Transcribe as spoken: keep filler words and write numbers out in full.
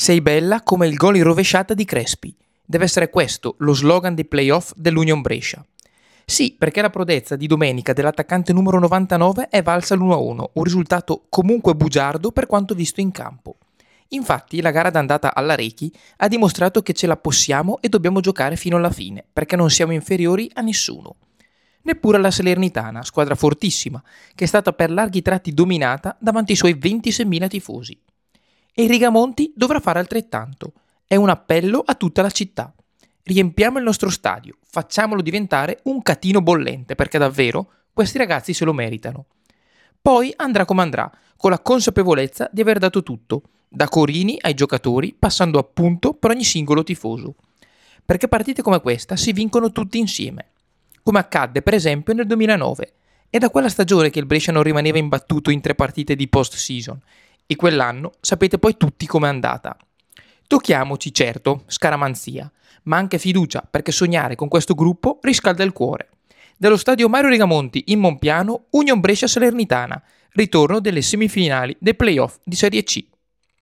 Sei bella come il gol in rovesciata di Crespi. Deve essere questo lo slogan dei playoff dell'Union Brescia. Sì, perché la prodezza di domenica dell'attaccante numero novantanove è valsa l'uno a uno, un risultato comunque bugiardo per quanto visto in campo. Infatti la gara d'andata alla Rechi ha dimostrato che ce la possiamo e dobbiamo giocare fino alla fine, perché non siamo inferiori a nessuno. Neppure la Salernitana, squadra fortissima, che è stata per larghi tratti dominata davanti ai suoi ventiseimila tifosi. E il Rigamonti dovrà fare altrettanto. È un appello a tutta la città. Riempiamo il nostro stadio, facciamolo diventare un catino bollente, perché davvero questi ragazzi se lo meritano. Poi andrà come andrà, con la consapevolezza di aver dato tutto, da Corini ai giocatori, passando appunto per ogni singolo tifoso. Perché partite come questa si vincono tutti insieme, come accadde per esempio nel duemilanove. È da quella stagione che il Brescia non rimaneva imbattuto in tre partite di post-season, e quell'anno sapete poi tutti com'è andata. Tocchiamoci, certo, scaramanzia, ma anche fiducia, perché sognare con questo gruppo riscalda il cuore. Dallo stadio Mario Rigamonti in Monpiano, Union Brescia Salernitana, ritorno delle semifinali dei playoff di Serie C.